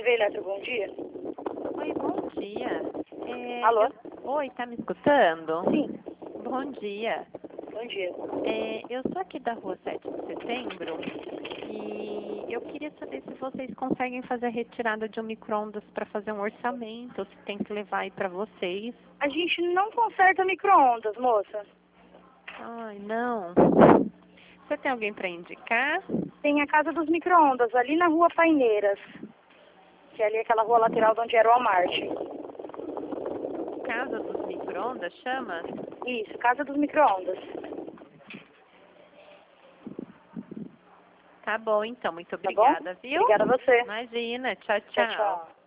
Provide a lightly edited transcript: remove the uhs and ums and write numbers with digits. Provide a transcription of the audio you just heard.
CV Eletro, bom dia. Oi, bom dia. Alô? Oi, tá me escutando? Sim, Bom dia. bom dia. Eu sou aqui da rua 7 de setembro e eu queria saber se vocês conseguem fazer a retirada de um micro-ondas para fazer um orçamento, ou se tem que levar aí para vocês. A gente não conserta micro-ondas, moça. Ai, não. Você tem alguém para indicar? Tem a Casa dos Micro-ondas, ali na rua Paineiras. Que é ali aquela rua lateral de onde era o Walmart. Casa dos micro-ondas, chama? Isso, Casa dos Micro-ondas. Tá bom, então. Muito Tá bom? obrigada, viu? Obrigada a você. Imagina. Tchau, Tchau, tchau. tchau.